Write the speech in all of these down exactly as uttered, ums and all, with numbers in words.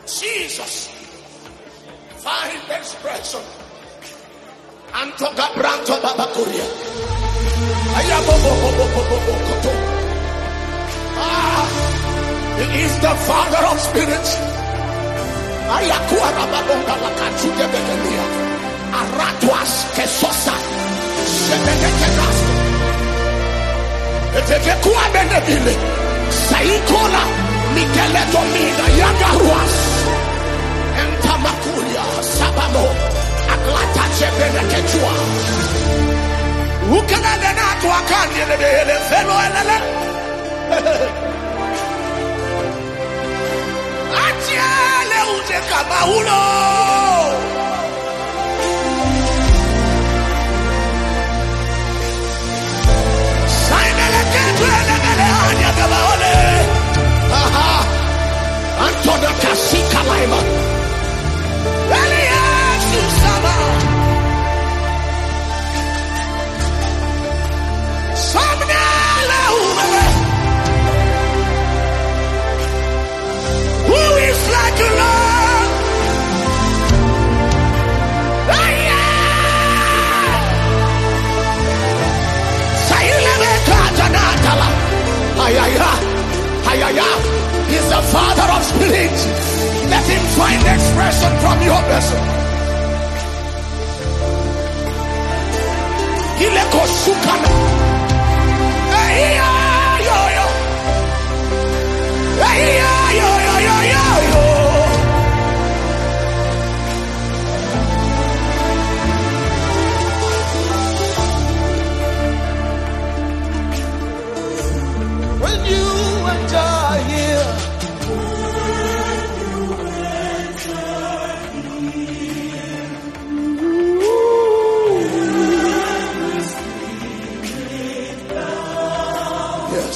Jesus. Find expression. Antoga Branto Babakuria. Ah, he is the Father of spirits. Ayakuara Babonga Lakachuke Begelia. Aratuas Kesosa. Shebenekenas. Etevekua Benebile. Saikola. Mikele Domina Yagaruas. Entamakuria Sabamo. Aglata Chebenekechua. Who can I not to a canyon and a fellow and Atiale Ute Kabaulo. Simon and Anya Gabaole. Aha. Antona Kasika Lima. Elias Usama. Who is like a Lord? He's the Father of spirits. Let him find expression from your vessel. Hileko Sukana. When you enter here, yes.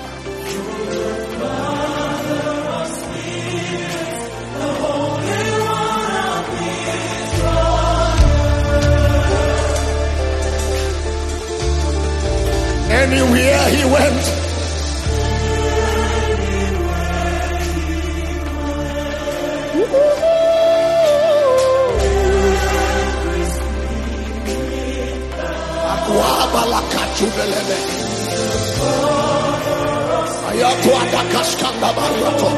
Anywhere he went, Akwabala-katubelele. Ayatwa-dakaskanda-bariato.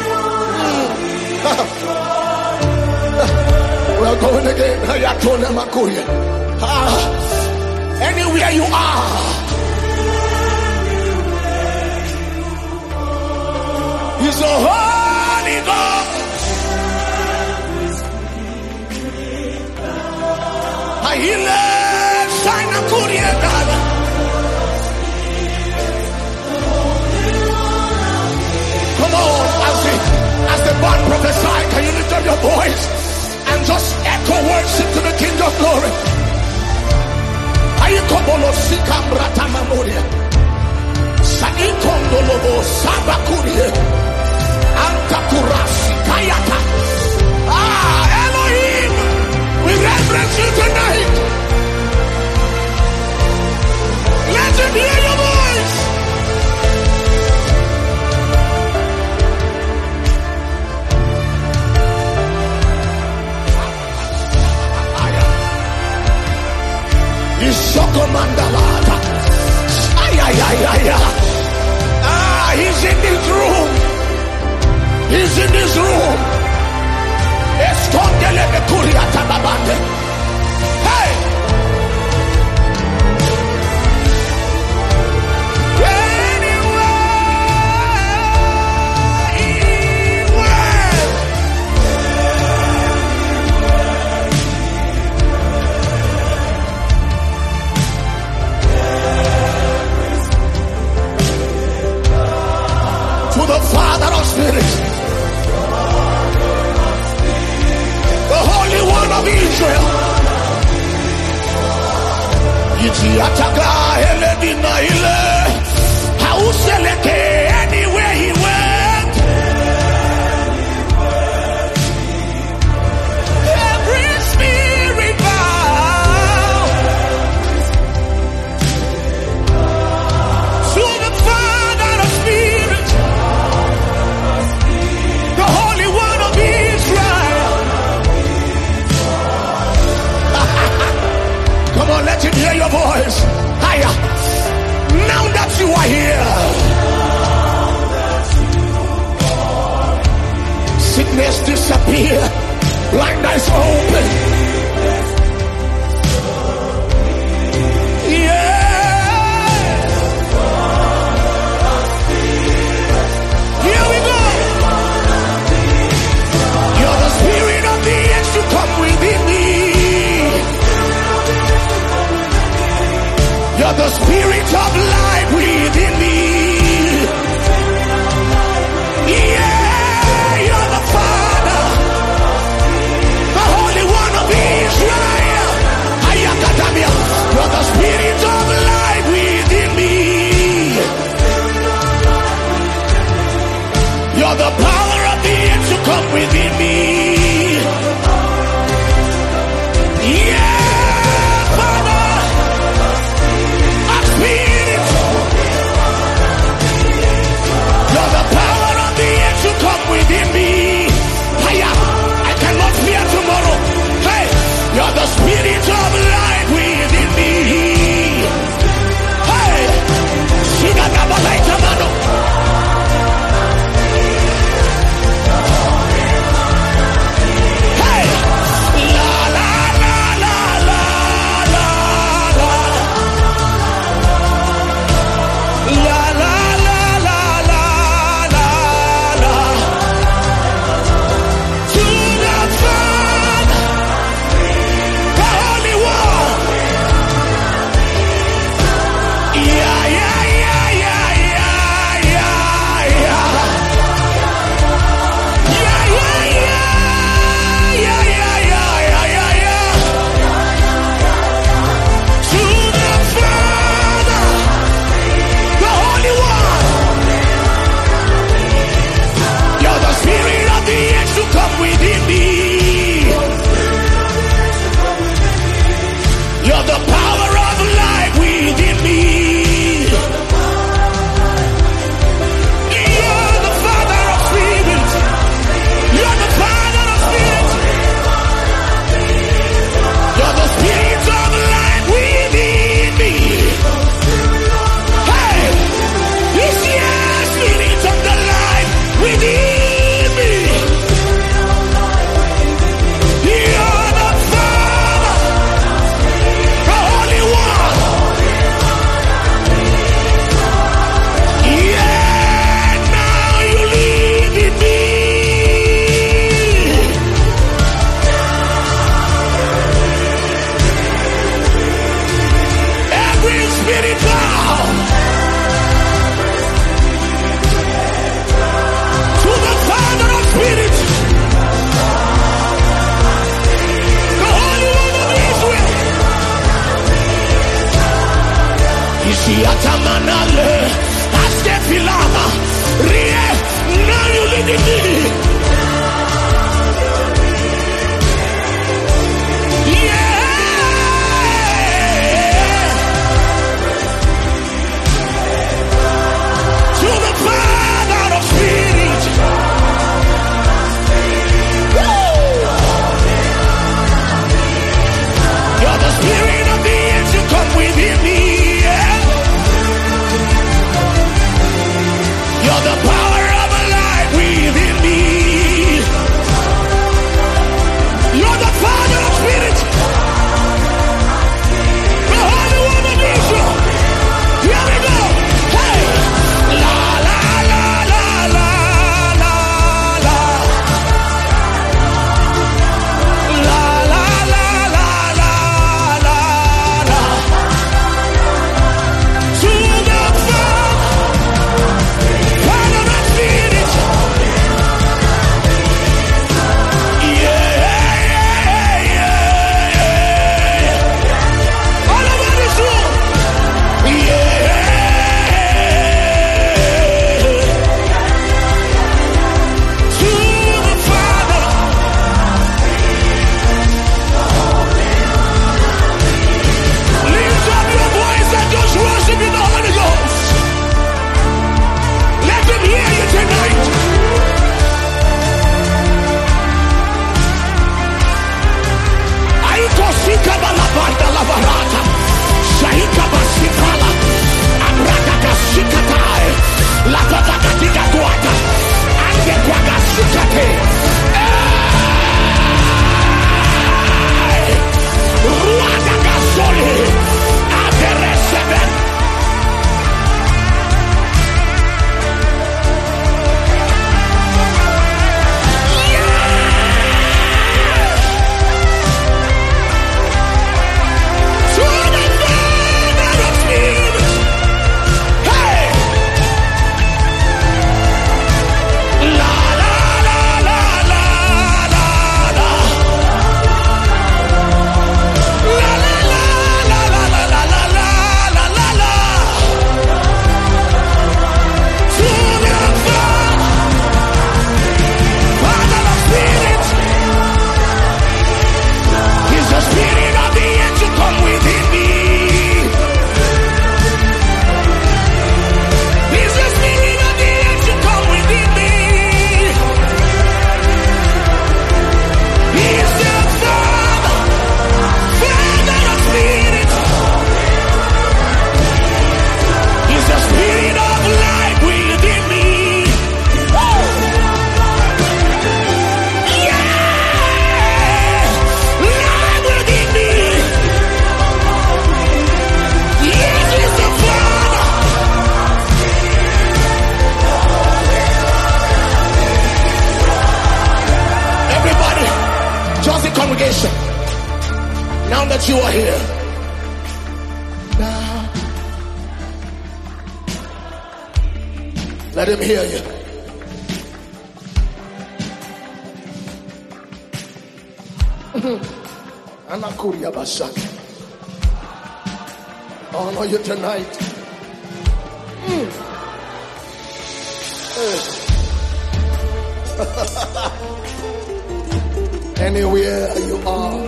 We're going again. Ayatone-makuye. Ah, anywhere you are, He's a holy God. Ahile Shaina Kuriadada. Come on, as the as the band prophesy, can you lift up your voice and just echo worship to the King of Glory? Ayikobolo Sikambrata Mamoria. Sanikondolobo Sabakurie. Antakurasi Kayata. Ah, Elohim, we reverence you tonight. Let him hear your voice. Isoko Mandalata. Ay, ay, ay, ay, ay. Ah, he's in this room. He's in this room. Escondele me kuriata babande. Hey! To the Father of spirits, the Holy One of Israel. Itiataka Eledina Ile. Hauseleke anywhere he went. Every spirit bow to the Father of spirits, the Holy One of Israel. Sickness disappear. Blind eyes open. Yeah. Here we go. You're the spirit of the age to come within me. You're the spirit of life within me. Yeah, you're the Father, the Holy One of Israel. Ayakatamia, you're the spirit of life within me. You're the power of the age to come within me. Yeah, Father, I'm spirit. You're the power of the age to come within me. Hiya, I cannot fear tomorrow. Hey, you're the spirit of life within me. Hey, Shigadabalaita-mano. Hey, la la la la la la la la la la la la la la. To the Father, the Holy One. Yeah, yeah, yeah, yeah, yeah, yeah, yeah. Yeah, yeah, yeah. Yeah, yeah, yeah, yeah, yeah, yeah. To the Father, the Holy One. You're the spirit of the age to come within me. You're the power of life within me. You're the Father of spirit. You're the Father of spirit. You're the spirit of life within me. Hey, this year spirit of the life within me. You're the Father, the Holy One. Yeah, now you live in me. Every spirit bow to the Father of spirit, the Holy One of Israel. Isiatamanale, Astefilama, Rie, now you live in me. Yeah. To the Father of spirit. Woo! You're the spirit of the age to come within me. Yeah. voice now that you are here. Now, let him hear you. Anakuria Basaki. I honor you tonight. Mm. Hey. Anywhere you are.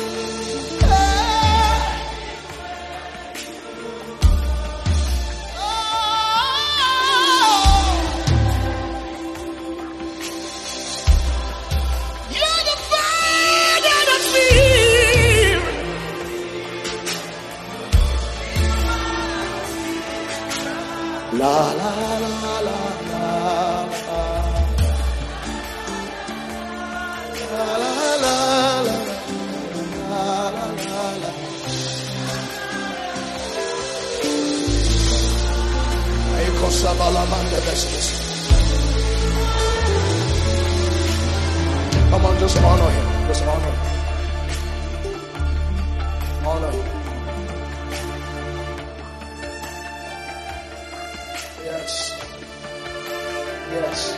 La la la la la la la la la la la. Eko sabala mande bestes. Come on, just honor him. Just honor him. Honor him. Yes. Yes.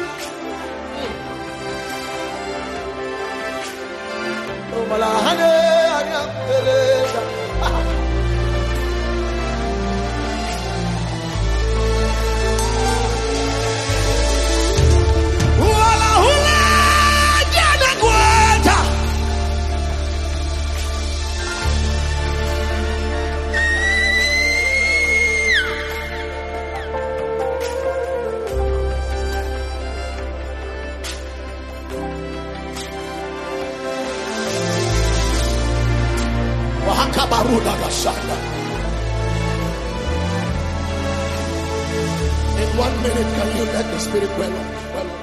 Oh, malahane anyapeleza. Wala hula jana kweta. In one minute, can you let the Spirit well on? Well on.